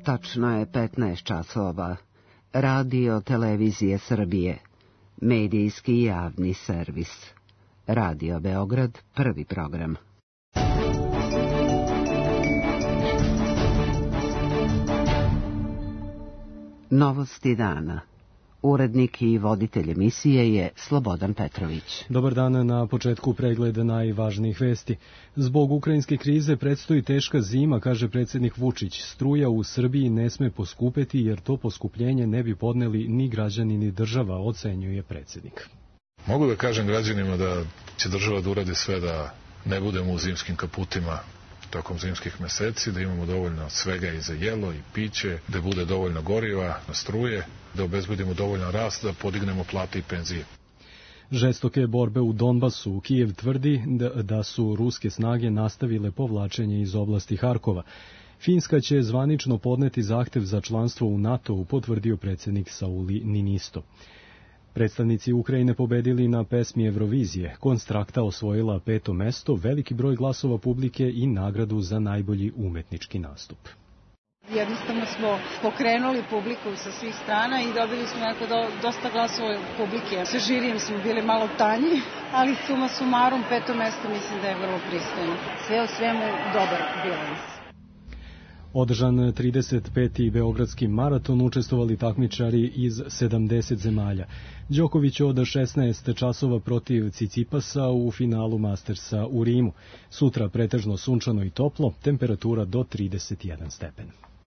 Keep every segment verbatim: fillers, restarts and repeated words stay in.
Tačno je petnaest časova. Radio Televizije Srbije. Medijski javni servis. Radio Beograd, prvi program. Novosti dana. Urednik i voditelj emisije je Slobodan Petrović. Dobar dan, na početku pregleda najvažnijih vesti. Zbog ukrajinske krize predstoji teška zima, kaže predsjednik Vučić. Struja u Srbiji ne sme poskupeti jer to poskupljenje ne bi podneli ni građani ni država, ocenjuje predsjednik. Mogu da kažem građanima da će država da uradi sve da ne budemo u zimskim kaputima tokom zimskih meseci, da imamo dovoljno svega i za jelo i piće, da bude dovoljno goriva, struje, da obezbedimo dovoljno rast, da podignemo plate i penzije. Žestoke borbe u Donbasu. Kijev tvrdi da, da su ruske snage nastavile povlačenje iz oblasti Harkova. Finska će zvanično podneti zahtev za članstvo u NATO-u, potvrdio predsjednik Sauli Niinisto. Predstavnici Ukrajine pobedili na pesmi Eurovizije. Konstrakta osvojila peto mesto, veliki broj glasova publike i nagradu za najbolji umetnički nastup. Jednostavno smo pokrenuli publiku sa svih strana i dobili smo jako do, dosta glasova publike. Sa žirijem smo bili malo tanji, ali suma sumarum peto mesto mislim da je vrlo pristojno. Sve u svemu dobar bilans. Održan trideset peti Beogradski maraton, učestvovali takmičari iz sedamdeset zemalja. Đoković od šesnaest časova protiv Cicipasa u finalu Mastersa u Rimu. Sutra pretežno sunčano i toplo, temperatura do trideset jedan stepen.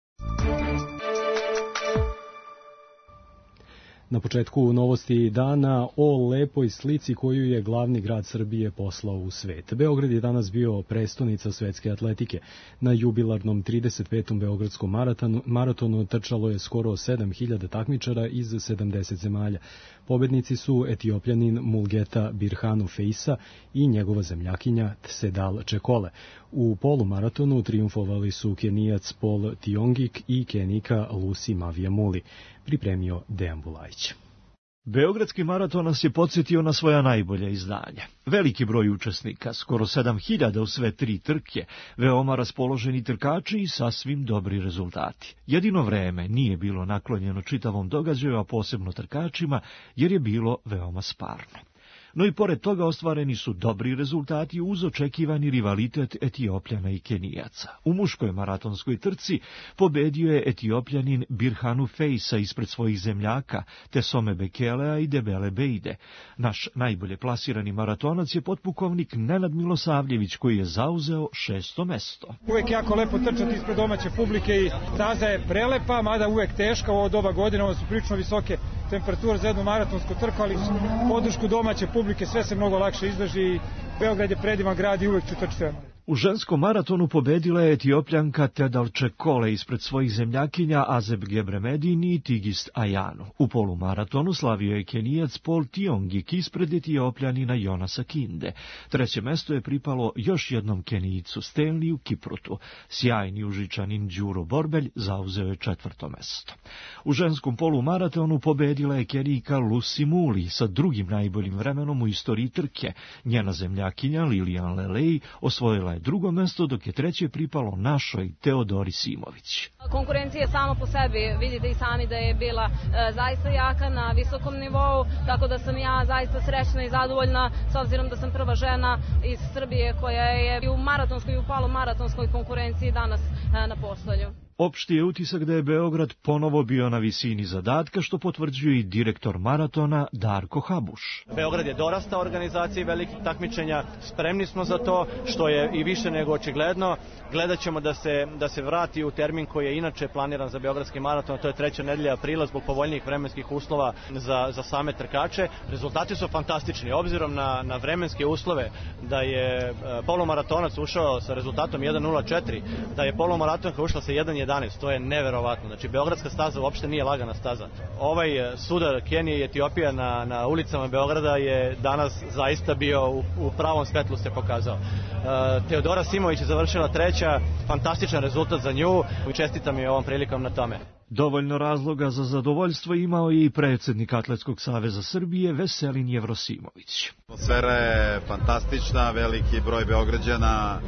Na početku novosti dana o lepoj slici koju je glavni grad Srbije poslao u svet. Beograd je danas bio prestonica svetske atletike. Na jubilarnom trideset petom Beogradskom maratonu, maratonu trčalo je skoro sedam hiljada takmičara iz sedamdeset zemalja. Pobednici su Etiopljanin Mulgeta Birhanu Feisa i njegova zemljakinja Tsedal Čekole. U polumaratonu triumfovali su Kenijac Paul Tiongik i Kenijka Lucy Maviamuli, pripremio Dejan Bulajić. Beogradski maraton nas je podsjetio na svoja najbolja izdanja. Veliki broj učesnika, skoro sedam hiljada u sve tri trke, veoma raspoloženi trkači i sasvim dobri rezultati. Jedino vreme nije bilo naklonjeno čitavom događaju, a posebno trkačima, jer je bilo veoma sparno. No i pored toga ostvareni su dobri rezultati uz očekivani rivalitet Etiopljana i Kenijaca. U muškoj maratonskoj trci pobedio je Etiopljanin Birhanu Feisa ispred svojih zemljaka, Tesome Bekelea i Debele Beide. Naš najbolje plasirani maratonac je potpukovnik Nenad Milosavljević, koji je zauzeo šesto mesto. Uvek jako lepo trčati ispred domaće publike i staza je prelepa, mada uvek teška u ovo doba godine, ovo su prilično visoke temperature za jednu maratonsku trku, ali podršku domaće publike sve se mnogo lakše izdrži i Beograd je predivan grad i uvek ću trčati. U ženskom maratonu pobedila je Etiopljanka Tsedal Čekole ispred svojih zemljakinja Azeb Gebremedin i Tigist Ajanu. U polumaratonu slavio je Kenijac Paul Tiongik ispred Etiopljanina Jonasa Kinde. Treće mesto je pripalo još jednom Kenijicu Stanleyu Kiprutu. Sjajni Užičanin Đuro Borbelj zauzeo je četvrto mesto. U ženskom polumaratonu pobedila je Kenijka Lucy Muli sa drugim najboljim vremenom u istoriji trke. Njena zemljakinja Lilian Lelej osvojila je drugo mesto, dok je treće pripalo našoj Teodori Simović. Konkurencija sama po sebi, vidite i sami da je bila e, zaista jaka na visokom nivou, tako da sam ja zaista srećna i zadovoljna s obzirom da sam prva žena iz Srbije koja je i u maratonskoj i u polumaratonskoj konkurenciji danas e, na postolju. Opšti je utisak da je Beograd ponovo bio na visini zadatka, što potvrđuje i direktor maratona Darko Habuš. Beograd je dorastao organizaciji velikih takmičenja, spremni smo za to, što je i više nego očigledno. Gledat ćemo da se, da se vrati u termin koji je inače planiran za Beogradski maraton, to je treća nedelja aprila zbog povoljnijih vremenskih uslova za, za same trkače. Rezultati su fantastični, obzirom na, na vremenske uslove, da je polumaratonac ušao sa rezultatom jedan nula četiri, da je polumaratonka ušla sa jedan jedanaest, to je neverovatno. Znači, Beogradska staza uopšte nije lagana staza. Ovaj sudar Kenije i Etiopija na, na ulicama Beograda je danas zaista bio u, u pravom svetlu se pokazao. Uh, Teodora Simović je završila treća, fantastičan rezultat za nju i čestitam je ovom prilikom na tome. Dovoljno razloga za zadovoljstvo imao i predsjednik Atletskog saveza Srbije Veselin Jevrosimović. Atmosfera je fantastična, veliki broj Beograđana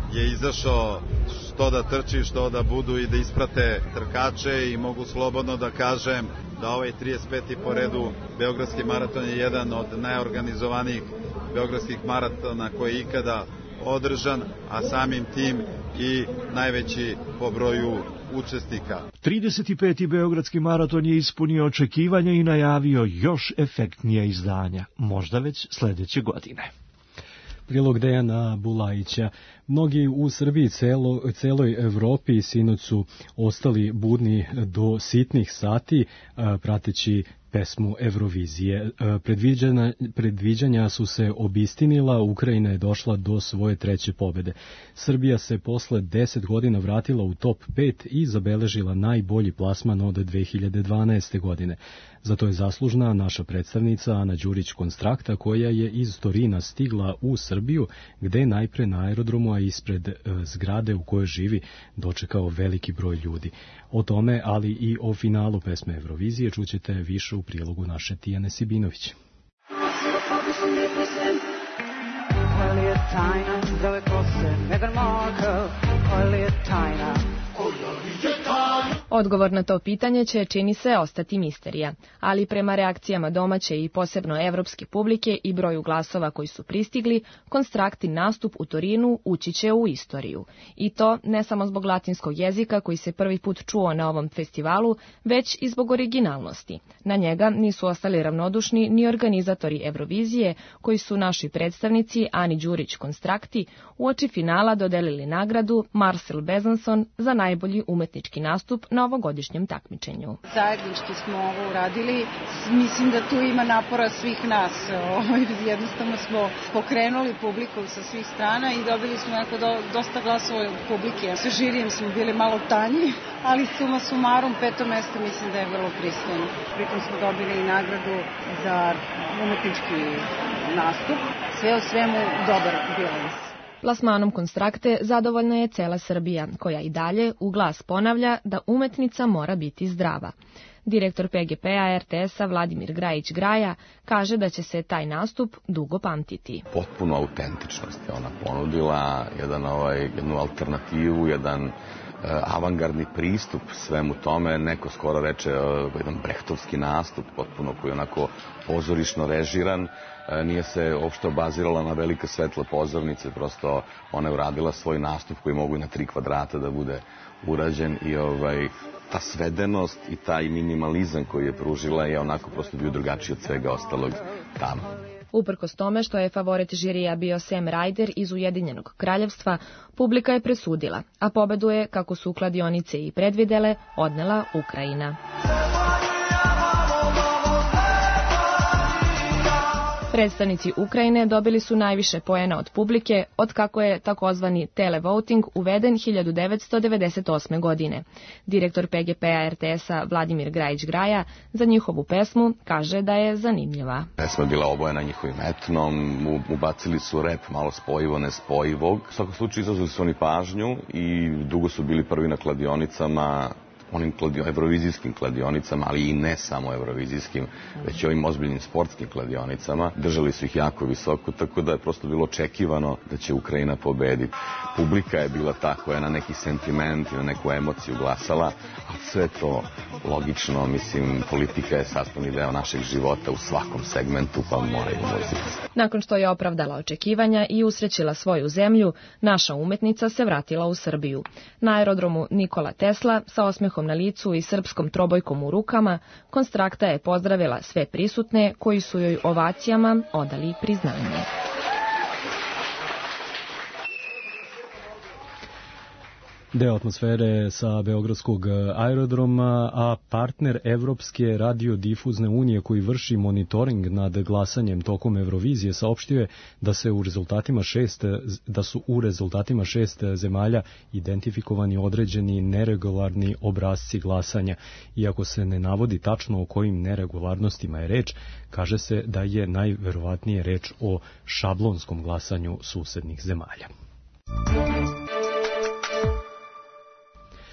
je izašao što da trči, što da budu i da isprate trkače i mogu slobodno da kažem da ovaj trideset peti po redu Beogradski maraton je jedan od najorganizovanijih beogradskih maratona koji je ikada održan, a samim tim i najveći po broju učesnika. trideset peti Beogradski maraton je ispunio očekivanja i najavio još efektnija izdanja, možda već sledeće godine. Prilog Dejana Bulajića. Mnogi u Srbiji, celo, celoj Evropi sinoć su ostali budni do sitnih sati, prateći pesmu Eurovizije. Predviđanja, predviđanja su se obistinila, Ukrajina je došla do svoje treće pobede. Srbija se posle deset godina vratila u top pet i zabeležila najbolji plasman od dve hiljade dvanaeste. godine. Zato je zaslužna naša predstavnica Ana Đurić Konstrakta, koja je iz Torina stigla u Srbiju, gde je najpre na aerodromu, a ispred e, zgrade u kojoj živi, dočekao veliki broj ljudi. O tome, ali i o finalu pesme Eurovizije, čućete više u prilogu naše Tijane Sibinović. Odgovor na to pitanje će, čini se, ostati misterija, ali prema reakcijama domaće i posebno evropske publike i broju glasova koji su pristigli, Konstraktin nastup u Torinu ući će u istoriju. I to ne samo zbog latinskog jezika koji se prvi put čuo na ovom festivalu, već i zbog originalnosti. Na njega nisu ostali ravnodušni ni organizatori Eurovizije, koji su naši predstavnici Ani Đurić Konstrakti uoči finala dodelili nagradu Marcel Besançon za najbolji umetnički nastup na ovogodišnjem takmičenju. Zajednički smo ovo uradili. Mislim da tu ima napora svih nas. Jednostavno smo pokrenuli publiku sa svih strana i dobili smo jako do, dosta glasova u publike. Sa žirijem smo bili malo tanji, ali suma sumarum peto mesto mislim da je vrlo pristojno. Pritom smo dobili i nagradu za umetnički nastup. Sve o svemu dobar bilans. Plasmanom Konstrakte zadovoljna je cela Srbija, koja i dalje u glas ponavlja da umetnica mora biti zdrava. Direktor P G P-a R T S-a Vladimir Grajić-Graja kaže da će se taj nastup dugo pamtiti. Potpuno autentičnost je ona ponudila, jedan, ovaj, jednu alternativu, jedan avangardni pristup svemu tome, neko skoro reče jedan brehtovski nastup, potpuno koji je onako pozorišno režiran, nije se uopšte obazirala na velike svetle pozornice, prosto ona je uradila svoj nastup koji mogu i na tri kvadrata da bude urađen i ovaj, ta svedenost i taj minimalizam koji je pružila je onako prosto bio drugačiji od svega ostalog tamo. Uprkos tome što je favorit žirija bio Sam Ryder iz Ujedinjenog kraljevstva, publika je presudila, a pobedu je, kako su kladionice i predvidele, odnela Ukrajina. Predstavnici Ukrajine dobili su najviše poena od publike od kako je takozvani televoting uveden hiljadu devetsto devedeset osme. godine. Direktor P G P-a R T S-a Vladimir Grajić-Graja za njihovu pesmu kaže da je zanimljiva. Pesma je bila obojena njihovim etnom, ubacili su rep malo spojivo, nespojivog. U svakom slučaju izazvali su oni pažnju i dugo su bili prvi na kladionicama, onim kladio, evrovizijskim kladionicama, ali i ne samo evrovizijskim, već i ovim ozbiljnim sportskim kladionicama. Držali su ih jako visoko, tako da je prosto bilo očekivano da će Ukrajina pobediti. Publika je bila ta koja je na neki sentiment i na neku emociju glasala, a sve to logično, mislim, politika je sastavni deo našeg života u svakom segmentu, pa mora i muzika. Nakon što je opravdala očekivanja i usrećila svoju zemlju, naša umetnica se vratila u Srbiju. Na aerodromu Nikola Tesla sa osmehom na licu i srpskom trobojkom u rukama, Konstrakta je pozdravila sve prisutne koji su joj ovacijama odali priznanje. Deo atmosfere sa Beogradskog aerodroma, a partner Evropske radiodifuzne unije koji vrši monitoring nad glasanjem tokom Eurovizije saopštio je da se u rezultatima šest da su u rezultatima šest zemalja identifikovani određeni neregularni obrasci glasanja. Iako se ne navodi tačno o kojim neregularnostima je reč, kaže se da je najverovatnije reč o šablonskom glasanju susednih zemalja.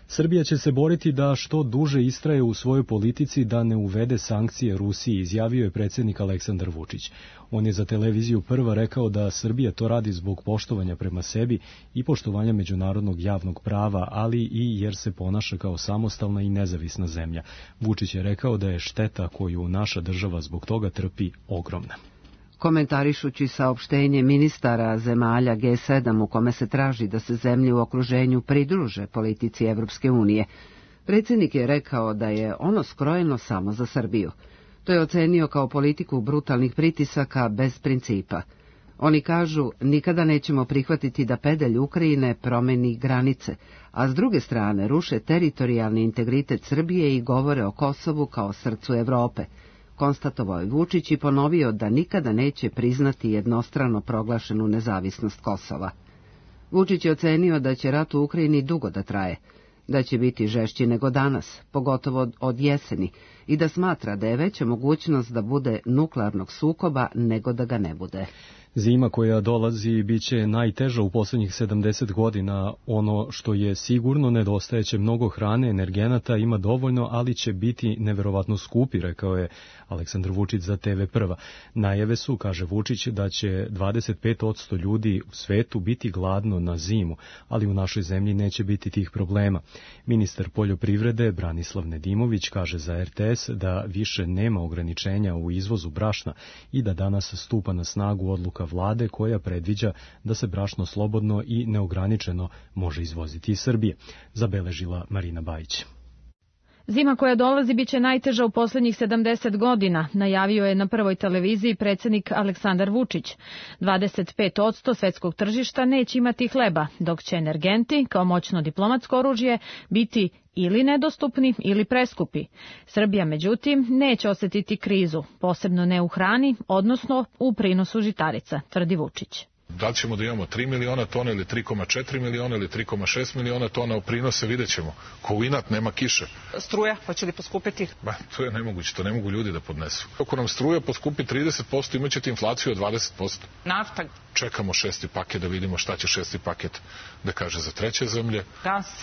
Srbija će se boriti da što duže istraje u svojoj politici da ne uvede sankcije Rusiji, izjavio je predsjednik Aleksandar Vučić. On je za televiziju Prva rekao da Srbija to radi zbog poštovanja prema sebi i poštovanja međunarodnog javnog prava, ali i jer se ponaša kao samostalna i nezavisna zemlja. Vučić je rekao da je šteta koju naša država zbog toga trpi ogromna. Komentarišući saopštenje ministara zemalja G sedam u kome se traži da se zemlje u okruženju pridruže politici Evropske unije, predsjednik je rekao da je ono skrojeno samo za Srbiju. To je ocenio kao politiku brutalnih pritisaka bez principa. Oni kažu, nikada nećemo prihvatiti da pedalj Ukrajine promeni granice, a s druge strane ruše teritorijalni integritet Srbije i govore o Kosovu kao srcu Evrope. Konstatovao je Vučić i ponovio da nikada neće priznati jednostrano proglašenu nezavisnost Kosova. Vučić je ocenio da će rat u Ukrajini dugo da traje, da će biti žešći nego danas, pogotovo od jeseni, i da smatra da je veća mogućnost da bude nuklearnog sukoba nego da ga ne bude. Zima koja dolazi biće najteža u posljednjih sedamdeset godina. Ono što je sigurno, nedostajeće mnogo hrane, energenata, ima dovoljno, ali će biti neverovatno skupi, rekao je Aleksandar Vučić za T V Prva. Najave su, kaže Vučić, da će dvadeset pet posto ljudi u svetu biti gladno na zimu, ali u našoj zemlji neće biti tih problema. Ministar poljoprivrede Branislav Nedimović kaže za R T S da više nema ograničenja u izvozu brašna i da danas stupa na snagu odluka vlade koja predviđa da se brašno slobodno i neograničeno može izvoziti iz Srbije, zabeležila Marina Bajić. Zima koja dolazi biće najteža u posljednjih sedamdeset godina, najavio je na Prvoj televiziji predsjednik Aleksandar Vučić. dvadeset pet posto svetskog tržišta neće imati hleba, dok će energenti, kao moćno diplomatsko oružje, biti ili nedostupni ili preskupi. Srbija, međutim, neće osjetiti krizu, posebno ne u hrani, odnosno u prinosu žitarica, tvrdi Vučić. Da li ćemo da imamo tri miliona tona ili tri zarez četiri miliona ili tri zarez šest miliona tona, u prinose vidjet ćemo. Ko u inat nema kiše. Struja, hoće li poskupiti? Ba, to je nemoguće, to ne mogu ljudi da podnesu. Ako nam struja poskupi trideset posto, imat ćete inflaciju od dvadeset posto. Nafta? Čekamo šesti paket da vidimo šta će šesti paket da kaže za treće zemlje. Gas?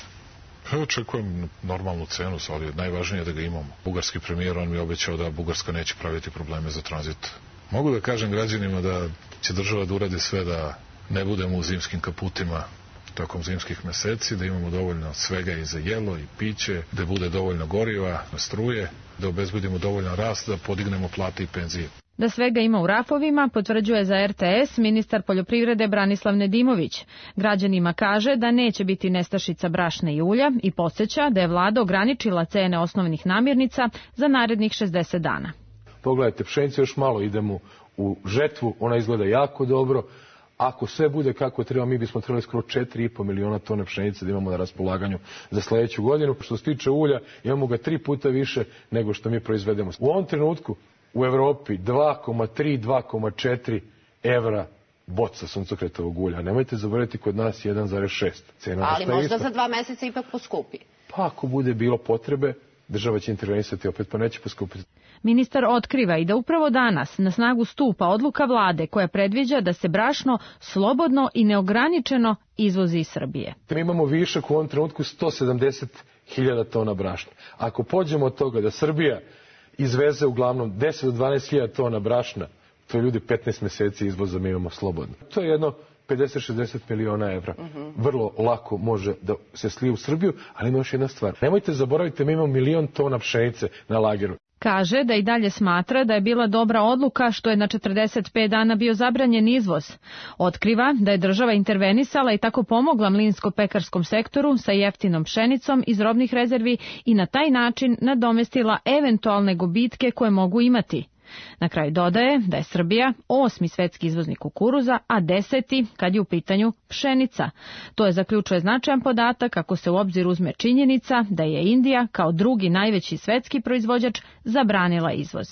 Očekujem normalnu cenu, ali najvažnije je da ga imamo. Bugarski premijer, on mi je obećao da Bugarska neće praviti probleme za tranzit. Mogu da kažem građanima da će država da uradi sve da ne budemo u zimskim kaputima tokom zimskih meseci, da imamo dovoljno svega i za jelo i piće, da bude dovoljno goriva, struje, da obezbedimo dovoljan rast, da podignemo plate i penzije. Da svega ima u rafovima, potvrđuje za R T S ministar poljoprivrede Branislav Nedimović. Građanima kaže da neće biti nestašica brašna i ulja i podsjeća da je vlada ograničila cene osnovnih namirnica za narednih šezdeset dana. Pogledajte, pšenice još malo idemo u žetvu, ona izgleda jako dobro. Ako sve bude kako treba, mi bismo trebali skoro četiri i po miliona tona pšenice da imamo na raspolaganju za sljedeću godinu. Što se tiče ulja, imamo ga tri puta više nego što mi proizvedemo. U ovom trenutku u Evropi dva zarez tri do dva zarez četiri evra boca suncokretovog ulja. Nemojte zaboraviti, kod nas jedan zarez šest. Cena ali možda isto. za dva meseca ipak poskupi. Pa ako bude bilo potrebe, država će intervenisati opet, pa neće poskupiti. Ministar otkriva i da upravo danas na snagu stupa odluka vlade koja predviđa da se brašno slobodno i neograničeno izvozi iz Srbije. Mi imamo višak u ovom trenutku sto sedamdeset hiljada tona brašna. Ako pođemo od toga da Srbija izveze uglavnom deset do dvanaest hiljada tona brašna, to je ljudi petnaest meseci izvoza mi imamo slobodno. To je jedno pedeset do šezdeset miliona evra. Uh-huh. Vrlo lako može da se slije u Srbiju, ali ima još jedna stvar. Nemojte zaboraviti, mi imamo milion tona pšenice na lageru. Kaže da i dalje smatra da je bila dobra odluka što je na četrdeset pet dana bio zabranjen izvoz. Otkriva da je država intervenisala i tako pomogla mlinsko-pekarskom sektoru sa jeftinom pšenicom iz robnih rezervi i na taj način nadomestila eventualne gubitke koje mogu imati. Na kraju dodaje da je Srbija osmi svetski izvoznik kukuruza, a deseti kad je u pitanju pšenica. To je, zaključuje, značajan podatak ako se u obzir uzme činjenica da je Indija kao drugi najveći svetski proizvođač zabranila izvoz.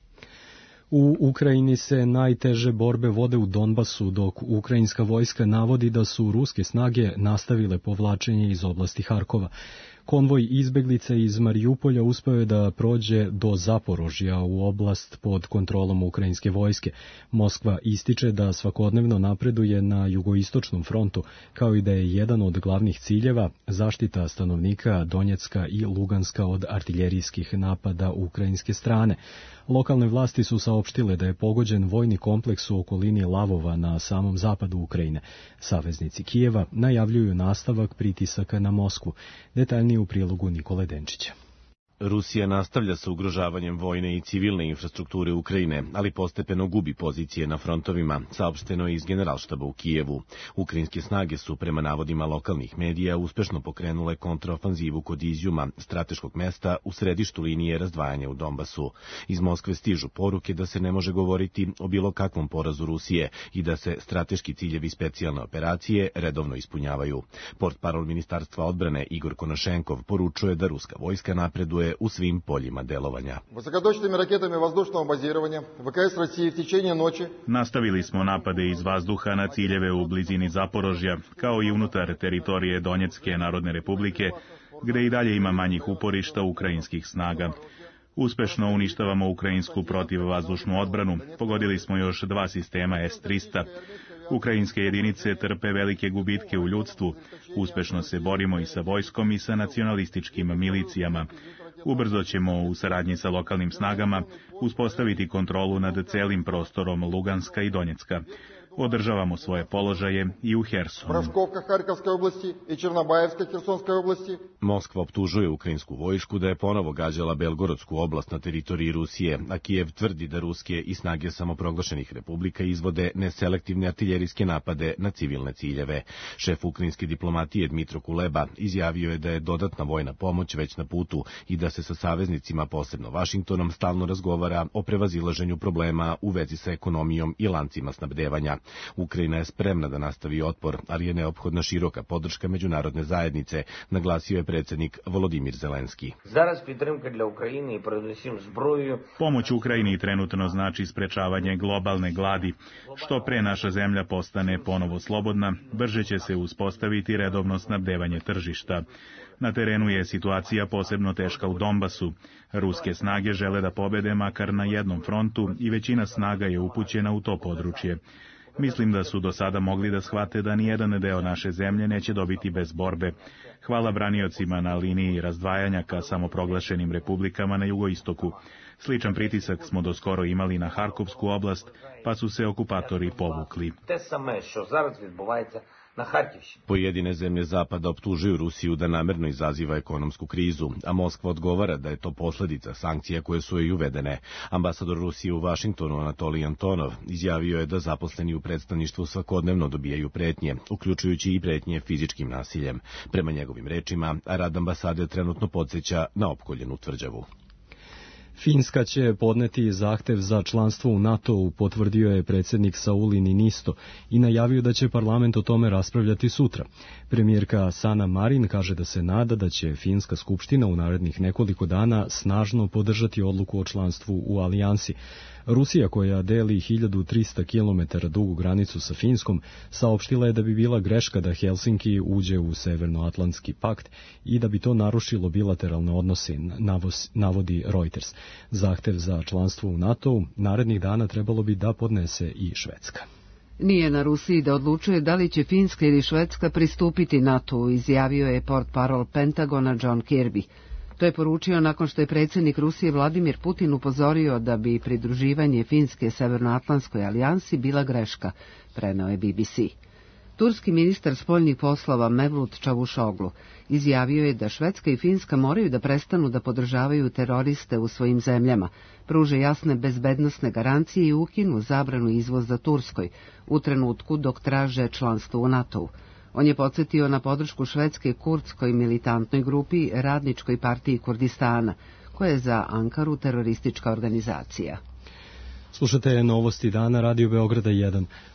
U Ukrajini se najteže borbe vode u Donbasu, dok ukrajinska vojska navodi da su ruske snage nastavile povlačenje iz oblasti Harkova. Konvoj izbeglica iz Marijupolja uspeo je da prođe do Zaporožja u oblast pod kontrolom ukrajinske vojske. Moskva ističe da svakodnevno napreduje na jugoistočnom frontu, kao i da je jedan od glavnih ciljeva zaštita stanovnika Donjecka i Luganska od artiljerijskih napada ukrajinske strane. Lokalne vlasti su saopštile da je pogođen vojni kompleks u okolini Lavova na samom zapadu Ukrajine. Saveznici Kijeva najavljuju nastavak pritisaka na Moskvu. Detaljnije u prilogu Nikole Denčića. Rusija nastavlja sa ugrožavanjem vojne i civilne infrastrukture Ukrajine, ali postepeno gubi pozicije na frontovima, saopšteno je iz Generalštaba u Kijevu. Ukrajinske snage su, prema navodima lokalnih medija, uspešno pokrenule kontraofanzivu kod Izjuma, strateškog mesta u središtu linije razdvajanja u Donbasu. Iz Moskve stižu poruke da se ne može govoriti o bilo kakvom porazu Rusije i da se strateški ciljevi specijalne operacije redovno ispunjavaju. Portparol Ministarstva odbrane Igor Konošenkov poručuje da ruska vojska napreduje u svim poljima delovanja. Nastavili smo napade iz vazduha na ciljeve u blizini Zaporožja, kao i unutar teritorije Donjecke Narodne Republike, gde i dalje ima manjih uporišta ukrajinskih snaga. Uspešno uništavamo ukrajinsku protivvazdušnu odbranu, pogodili smo još dva sistema S tristo. Ukrajinske jedinice trpe velike gubitke u ljudstvu, uspešno se borimo i sa vojskom i sa nacionalističkim milicijama. Ubrzo ćemo, u saradnji sa lokalnim snagama, uspostaviti kontrolu nad celim prostorom Luganska i Donjecka. Održavamo svoje položaje i u Hersonu. Moskva optužuje ukrajinsku vojsku da je ponovo gađala Belgorodsku oblast na teritoriji Rusije, a Kijev tvrdi da ruske i snage samoproglašenih republika izvode neselektivne artiljerijske napade na civilne ciljeve. Šef ukrajinske diplomatije Dmitro Kuleba izjavio je da je dodatna vojna pomoć već na putu i da se sa saveznicima, posebno Vašingtonom, stalno razgovara o prevazilaženju problema u vezi sa ekonomijom i lancima snabdevanja. Ukrajina je spremna da nastavi otpor, ali je neophodna široka podrška međunarodne zajednice, naglasio je predsjednik Volodimir Zelenski. Pomoć Ukrajini trenutno znači sprečavanje globalne gladi. Što pre naša zemlja postane ponovo slobodna, brže će se uspostaviti redovno snabdevanje tržišta. Na terenu je situacija posebno teška u Donbasu. Ruske snage žele da pobede makar na jednom frontu i većina snaga je upućena u to područje. Mislim da su do sada mogli da shvate da nijedan deo naše zemlje neće dobiti bez borbe. Hvala braniocima na liniji razdvajanja ka samoproglašenim republikama na jugoistoku. Sličan pritisak smo doskoro imali na Harkovsku oblast, pa su se okupatori povukli. Pojedine zemlje Zapada optužuju Rusiju da namerno izaziva ekonomsku krizu, a Moskva odgovara da je to posljedica sankcija koje su joj uvedene. Ambasador Rusije u Vašingtonu Anatolij Antonov izjavio je da zaposleni u predstavništvu svakodnevno dobijaju pretnje, uključujući i pretnje fizičkim nasiljem. Prema njegovim rečima, rad ambasade trenutno podsjeća na opkoljenu tvrđavu. Finska će podneti zahtev za članstvo u NATO-u, potvrdio je predsjednik Sauli Niinisto i najavio da će parlament o tome raspravljati sutra. Premijerka Sanna Marin kaže da se nada da će Finska skupština u narednih nekoliko dana snažno podržati odluku o članstvu u alijansi. Rusija, koja deli hiljadu trista kilometara dugu granicu sa Finskom, saopštila je da bi bila greška da Helsinki uđe u Severnoatlantski pakt i da bi to narušilo bilateralne odnose, navodi Reuters. Zahtev za članstvo u NATO-u narednih dana trebalo bi da podnese i Švedska. Nije na Rusiji da odlučuje da li će Finska ili Švedska pristupiti NATO-u, izjavio je portparol Pentagona John Kirby. To je poručio nakon što je predsjednik Rusije Vladimir Putin upozorio da bi pridruživanje Finske Severnoatlantskoj alijansi bila greška, preneo je B B C. Turski ministar spoljnih poslova Mevlut Čavušoglu izjavio je da Švedska i Finska moraju da prestanu da podržavaju teroriste u svojim zemljama, pruže jasne bezbednosne garancije i ukinu zabranu izvoza Turskoj u trenutku dok traže članstvo u NATO-u. On je podsjetio na podršku Švedske kurdskoj militantnoj grupi Radničkoj partiji Kurdistana, koja je za Ankaru teroristička organizacija. Slušate novosti dana Radio Beograda jedan.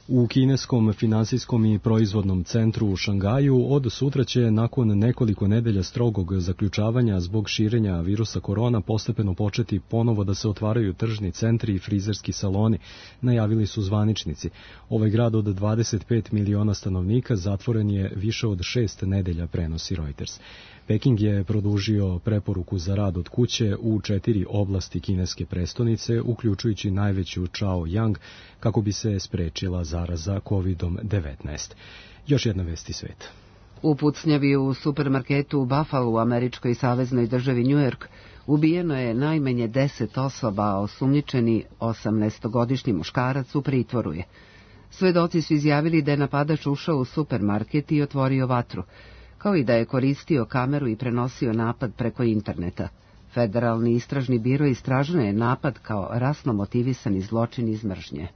U kineskom finansijskom i proizvodnom centru u Šangaju od sutra će nakon nekoliko nedelja strogog zaključavanja zbog širenja virusa korona postepeno početi ponovo da se otvaraju tržni centri i frizerski saloni, najavili su zvaničnici. Ovaj grad od dvadeset pet miliona stanovnika zatvoren je više od šest nedelja, prenosi Reuters. Peking je produžio preporuku za rad od kuće u četiri oblasti kineske prestonice, uključujući najveću Chaoyang, kako bi se sprečila zaraza kovidom devetnaest. Još jedna vest iz sveta. U pucnjavi u supermarketu u Buffalo u američkoj saveznoj državi New York ubijeno je najmanje deset osoba, a osumnjičeni osamnaestogodišnji muškarac u pritvoru je. Svedoci su izjavili da je napadač ušao u supermarket i otvorio vatru, kao i da je koristio kameru i prenosio napad preko interneta. Federalni istražni biro istražuje je napad kao rasno motivisani zločin iz mržnje.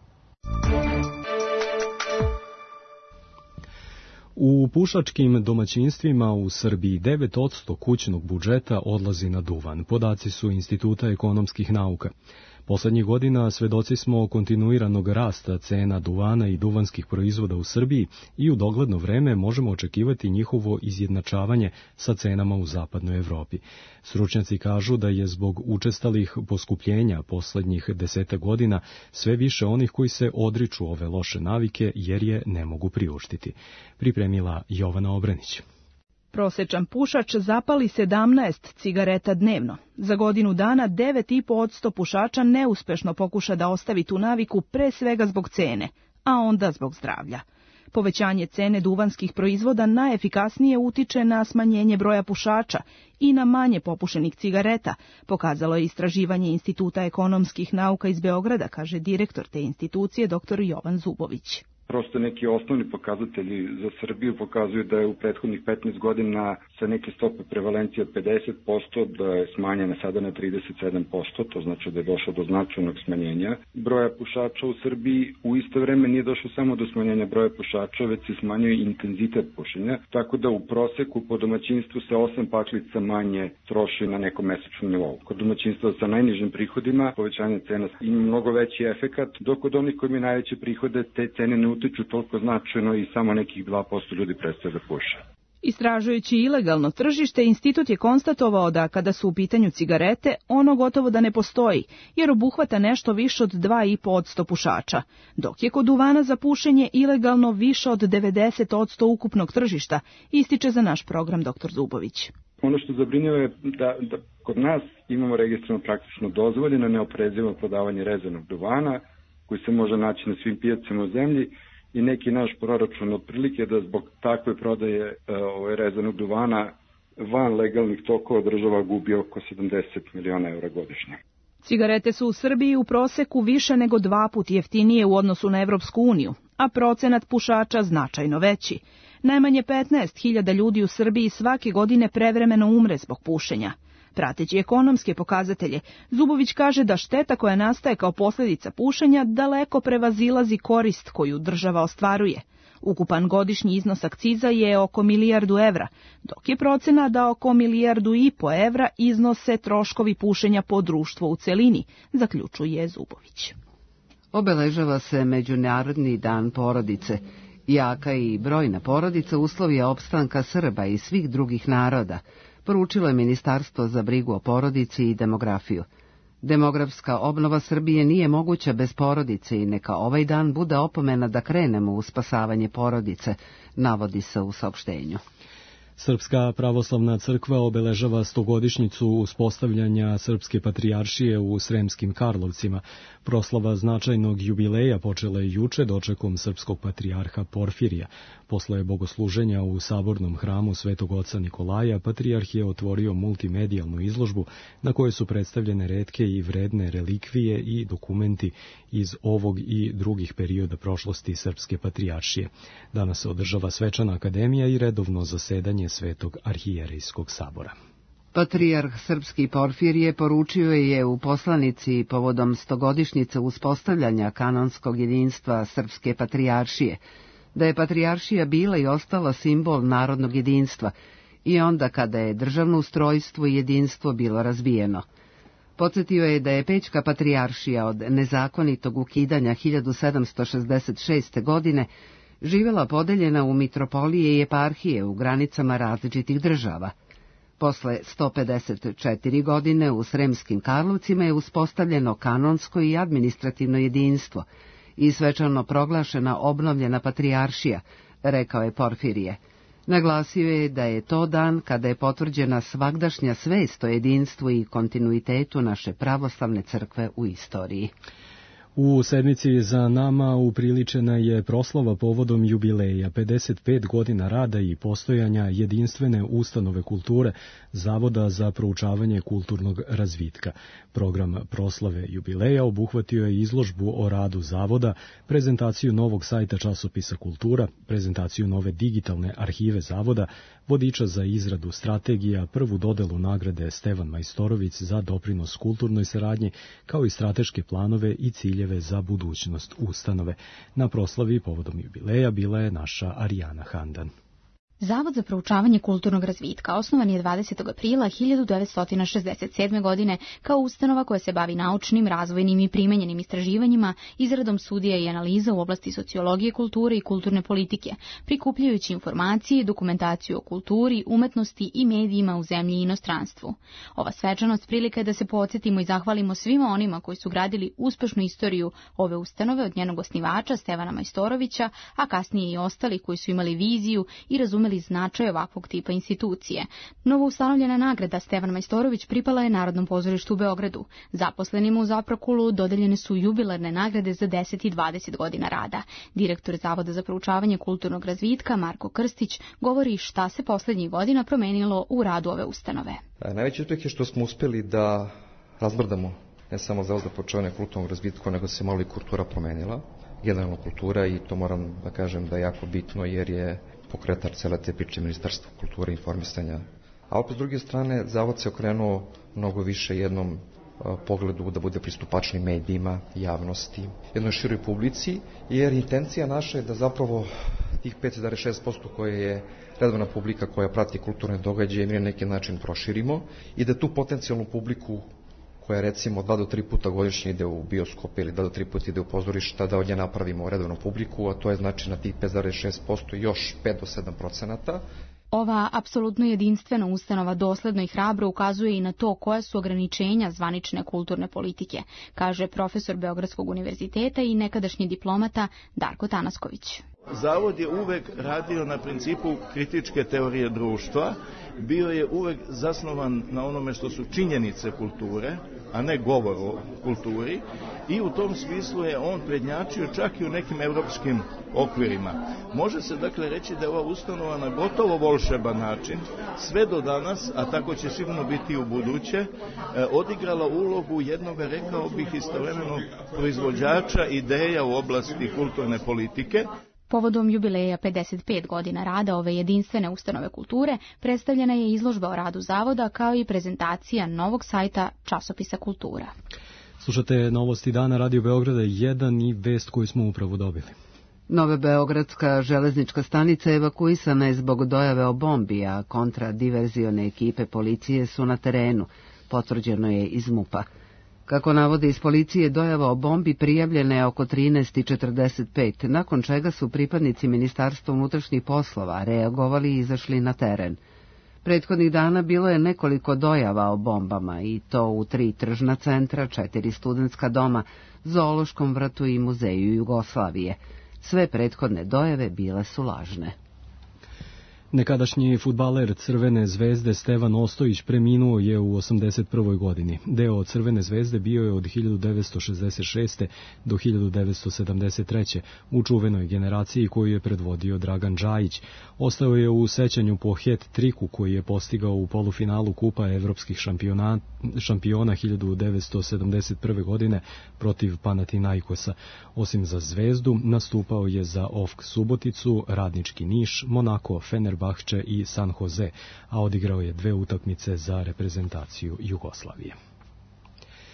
U pušačkim domaćinstvima u Srbiji devet posto kućnog budžeta odlazi na duvan. Podaci su Instituta ekonomskih nauka. Poslednjih godina svedoci smo kontinuiranog rasta cena duvana i duvanskih proizvoda u Srbiji i u dogledno vreme možemo očekivati njihovo izjednačavanje sa cenama u zapadnoj Evropi. Stručnjaci kažu da je zbog učestalih poskupljenja poslednjih deseta godina sve više onih koji se odriču ove loše navike jer je ne mogu priuštiti. Pripremila Jovana Obranić. Prosečan pušač zapali sedamnaest cigareta dnevno. Za godinu dana devet i po posto pušača neuspešno pokuša da ostavi tu naviku pre svega zbog cene, a onda zbog zdravlja. Povećanje cene duvanskih proizvoda najefikasnije utiče na smanjenje broja pušača i na manje popušenih cigareta, pokazalo je istraživanje Instituta ekonomskih nauka iz Beograda, kaže direktor te institucije dr Jovan Zubović. Prosto neki osnovni pokazatelji za Srbiju pokazuju da je u prethodnih petnaest godina sa neke stope prevalencije od pedeset posto, da je smanjena sada na trideset sedam posto, to znači da je došlo do značajnog smanjenja broja pušača u Srbiji. U isto vreme nije došlo samo do smanjenja broja pušača, već se smanjuje intenzitet pušenja, tako da u proseku po domaćinstvu se osam paklica manje troši na nekom mesečnom nivou. Kod domaćinstva sa najnižim prihodima povećanje cena ima mnogo veći efekat, dok kod onih koji imaju najveće prihode te cene ne utiču toliko značajno i samo nekih dva posto ljudi prestaje da puše. Istražujući ilegalno tržište, institut je konstatovao da kada su u pitanju cigarete, ono gotovo da ne postoji, jer obuhvata nešto više od dva i po posto pušača, dok je kod duvana za pušenje ilegalno više od devedeset posto ukupnog tržišta, ističe za naš program dr Zubović. Ono što zabrinjava je da, da kod nas imamo registrovano praktično dozvoljeno neoporezivo prodavanje rezanog duvana, koji se može naći na svim pijacama u zemlji, i neki naš proračun otprilike da zbog takve prodaje e, ovaj rezanog duvana van legalnih tokova država gubi oko sedamdeset miliona evra godišnje. Cigarete su u Srbiji u proseku više nego dva put jeftinije u odnosu na Evropsku uniju, a procenat pušača značajno veći. Najmanje petnaest hiljada ljudi u Srbiji svake godine prevremeno umre zbog pušenja. Prateći ekonomske pokazatelje, Zubović kaže da šteta koja nastaje kao posljedica pušenja daleko prevazilazi korist koju država ostvaruje. Ukupan godišnji iznos akciza je oko milijardu evra, dok je procena da oko milijardu i po evra iznose troškovi pušenja po društvo u celini, zaključuje Zubović. Obeležava se Međunarodni dan porodice. Jaka i brojna porodica uslov je opstanka Srba i svih drugih naroda, poručilo je Ministarstvo za brigu o porodici i demografiju. Demografska obnova Srbije nije moguća bez porodice i neka ovaj dan bude opomena da krenemo u spasavanje porodice, navodi se u saopštenju. Srpska pravoslavna crkva obeležava stogodišnjicu uspostavljanja Srpske patrijaršije u Sremskim Karlovcima. Proslava značajnog jubileja počela je juče dočekom srpskog patrijarha Porfirija. Posle bogosluženja u sabornom hramu Svetog oca Nikolaja, patrijarh je otvorio multimedijalnu izložbu na kojoj su predstavljene retke i vredne relikvije i dokumenti iz ovog i drugih perioda prošlosti Srpske patrijaršije. Danas se održava svečana akademija i redovno zasedanje Svetog arhijerejskog sabora. Patrijarh Srpski Porfirije poručio je u poslanici povodom stogodišnjice uspostavljanja kanonskog jedinstva Srpske patrijaršije, da je patrijaršija bila i ostala simbol narodnog jedinstva i onda kada je državno ustrojstvo i jedinstvo bilo razbijeno. Podsjetio je da je Pećka patrijaršija od nezakonitog ukidanja hiljadu sedamsto šezdeset šeste. godine živjela podeljena u mitropolije i eparhije u granicama različitih država. Posle sto pedeset četiri godine u Sremskim Karlovcima je uspostavljeno kanonsko i administrativno jedinstvo i svečano proglašena obnovljena patrijaršija, rekao je Porfirije. Naglasio je da je to dan kada je potvrđena svagdašnja svest o jedinstvu i kontinuitetu naše pravoslavne crkve u istoriji. U sedmici za nama upriličena je proslava povodom jubileja pedeset pet godina rada i postojanja jedinstvene ustanove kulture Zavoda za proučavanje kulturnog razvitka. Program proslave jubileja obuhvatio je izložbu o radu Zavoda, prezentaciju novog sajta časopisa Kultura, prezentaciju nove digitalne arhive Zavoda, vodiča za izradu strategija, prvu dodelu nagrade Stevan Majstorović za doprinos kulturnoj saradnji, kao i strateške planove i ciljeve za budućnost ustanove. Na proslavi povodom jubileja bila je naša Arijana Handan. Zavod za proučavanje kulturnog razvitka osnovan je dvadesetog aprila hiljadu devetsto šezdeset sedme. godine kao ustanova koja se bavi naučnim, razvojnim i primenjenim istraživanjima, izradom studija i analiza u oblasti sociologije kulture i kulturne politike, prikupljajući informacije i dokumentaciju o kulturi, umetnosti i medijima u zemlji i inostranstvu. Ova svečanost prilika je da se podsjetimo i zahvalimo svima onima koji su gradili uspešnu istoriju ove ustanove od njenog osnivača Stevana Majstorovića, a kasnije i ostali koji su imali viziju i razumeli značaj ovakvog tipa institucije. Novo ustanovljena nagrada Stevan Majstorović pripala je Narodnom pozorištu u Beogradu. Zaposlenima u Zaprokulu dodeljene su jubilarne nagrade za deset i dvadeset godina rada. Direktor Zavoda za proučavanje kulturnog razvitka Marko Krstić govori šta se poslednjih godina promenilo u radu ove ustanove. Najveći uspeh je što smo uspeli da razmrdamo ne samo Zavod za proučavanje kulturnog razvitka, nego se malo i kultura promenila. Generalna kultura, i to moram da kažem da je jako bitno jer je pokretač cele te priče Ministarstva kulture i informisanja. A opet s druge strane, Zavod se okrenuo mnogo više jednom a, pogledu da bude pristupačni medijima, javnosti, jednoj široj publici, jer intencija naša je da zapravo tih pet zarez šest posto koje je redovna publika koja prati kulturne događaje mi na neki način proširimo i da tu potencijalnu publiku koja recimo dva do tri puta godišnje ide u bioskop ili dva do tri puta ide u pozorišta, da od nje napravimo redovnu publiku, a to je znači na tih pet zarez šest posto još pet do sedam procenata. Ova apsolutno jedinstvena ustanova dosledno i hrabro ukazuje i na to koja su ograničenja zvanične kulturne politike, kaže profesor Beogradskog univerziteta i nekadašnji diplomata Darko Tanasković. Zavod je uvek radio na principu kritičke teorije društva, bio je uvek zasnovan na onome što su činjenice kulture, a ne govor o kulturi, i u tom smislu je on prednjačio čak i u nekim evropskim okvirima. Može se dakle reći da je ova ustanova na gotovo volšeban način, sve do danas, a tako će sigurno biti i u buduće, odigrala ulogu jednog, rekao bih, istovremeno proizvođača ideja u oblasti kulturne politike. Povodom jubileja pedeset pet godina rada ove jedinstvene ustanove kulture predstavljena je izložba o radu Zavoda kao i prezentacija novog sajta časopisa Kultura. Slušate novosti dana Radio Beograda jedan i vest koju smo upravo dobili. Nova Beogradska železnička stanica evakuisana je zbog dojave o bombi, a kontradiverzione ekipe policije su na terenu, potvrđeno je iz MUP-a. Kako navode iz policije, dojava o bombi prijavljena je oko trinaest i četrdeset pet, nakon čega su pripadnici Ministarstva unutrašnjih poslova reagovali i izašli na teren. Prethodnih dana bilo je nekoliko dojava o bombama, i to u tri tržna centra, četiri studentska doma, Zoološkom vrtu i Muzeju Jugoslavije. Sve prethodne dojave bile su lažne. Nekadašnji fudbaler Crvene zvezde Stevan Ostojić preminuo je u osamdeset prvoj godini. Deo Crvene zvezde bio je od hiljadu devetsto šezdeset šeste. do hiljadu devetsto sedamdeset treće. u čuvenoj generaciji koju je predvodio Dragan Džajić. Ostao je u sećanju po het-triku koji je postigao u polufinalu Kupa evropskih šampiona, šampiona hiljadu devetsto sedamdeset prve. godine protiv Panathinaikosa. Osim za Zvezdu, nastupao je za O F K Suboticu, Radnički Niš, Monako, Fenerbahče i San Jose, a odigrao je dve utakmice za reprezentaciju Jugoslavije.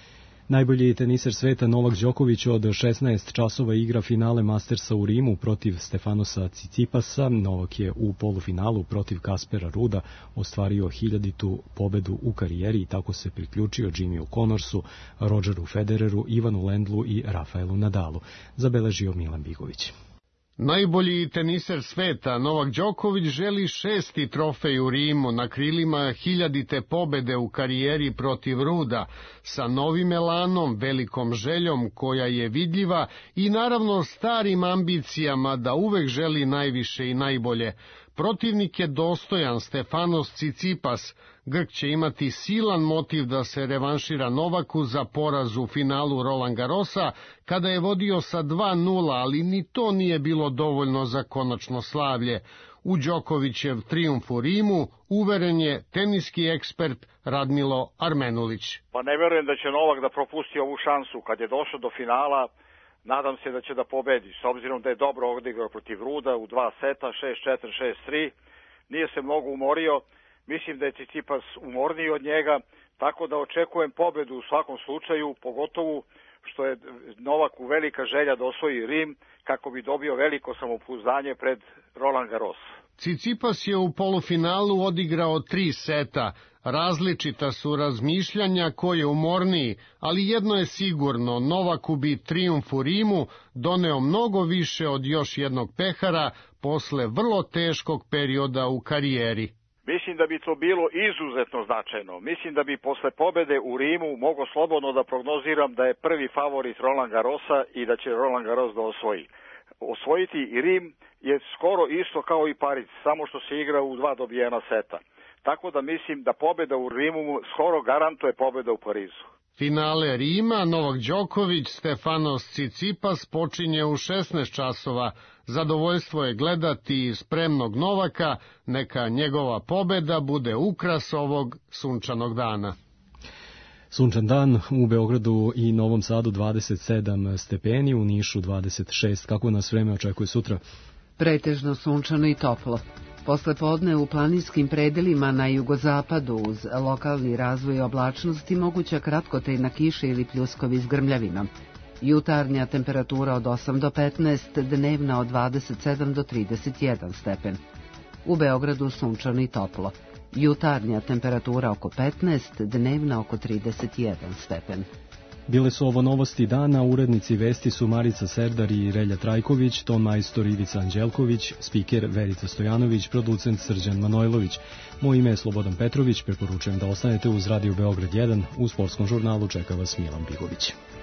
Najbolji teniser sveta Novak Đoković od šesnaest časova igra finale Mastersa u Rimu protiv Stefanosa Cicipasa. Novak je u polufinalu protiv Kaspera Ruda ostvario hiljaditu pobedu u karijeri i tako se priključio Jimmyu Connorsu, Rodgeru Federeru, Ivanu Lendlu i Rafaelu Nadalu, zabeležio Milan Bigović. Najbolji teniser sveta Novak Đoković želi šesti trofej u Rimu na krilima hiljadite pobede u karijeri protiv Ruda, sa novim elanom, velikom željom koja je vidljiva i naravno starim ambicijama da uvek želi najviše i najbolje. Protivnik je dostojan Stefanos Cicipas. Grk će imati silan motiv da se revanšira Novaku za poraz u finalu Roland Garrosa, kada je vodio sa dva nula, ali ni to nije bilo dovoljno za konačno slavlje. U Đokovićev trijumf u Rimu uveren je teniski ekspert Radmilo Armenulić. Pa ne verujem da će Novak da propusti ovu šansu. Kad je došao do finala, nadam se da će da pobedi, s obzirom da je dobro odigrao protiv Ruda u dva seta, šest četiri, šest tri. Nije se mnogo umorio. Mislim da je Cicipas umorniji od njega, tako da očekujem pobedu u svakom slučaju, pogotovo što je Novaku velika želja da osvoji Rim, kako bi dobio veliko samopouzdanje pred Roland Garros. Cicipas je u polufinalu odigrao tri seta. Različita su razmišljanja ko je umorniji, ali jedno je sigurno, Novaku bi trijumf u Rimu doneo mnogo više od još jednog pehara posle vrlo teškog perioda u karijeri. Mislim da bi to bilo izuzetno značajno. Mislim da bi posle pobede u Rimu mogo slobodno da prognoziram da je prvi favorit Roland Garrosa i da će Roland Garros da osvoji. Osvojiti i Rim je skoro isto kao i Pariz, samo što se igra u dva dobijena seta. Tako da mislim da pobeda u Rimu skoro garantuje pobeda u Parizu. Finale Rima Novak Đoković, Stefanos Cicipas počinje u šesnaest časova. Zadovoljstvo je gledati spremnog Novaka, neka njegova pobeda bude ukras ovog sunčanog dana. Sunčan dan u Beogradu i Novom Sadu dvadeset sedam stepeni, u Nišu dvadeset šest. Kako nas vreme očekuje sutra? Pretežno sunčano i toplo. Posle podne u planinskim predelima na jugozapadu uz lokalni razvoj oblačnosti moguća kratkotrajna kiša ili pljuskovi s grmljavinom. Jutarnja temperatura od osam do petnaest, dnevna od dvadeset sedam do trideset jedan stepen. U Beogradu sunčano i toplo. Jutarnja temperatura oko petnaest, dnevna oko trideset jedan stepen. Bile su ovo novosti dana, urednici vesti su Marica Serdar i Relja Trajković, ton majstor Ivica Anđelković, spiker Verica Stojanović, producent Srđan Manojlović. Moje ime je Slobodan Petrović, preporučujem da ostanete uz Radio Beograd jedan, u sportskom žurnalu čeka vas Milan Bigović.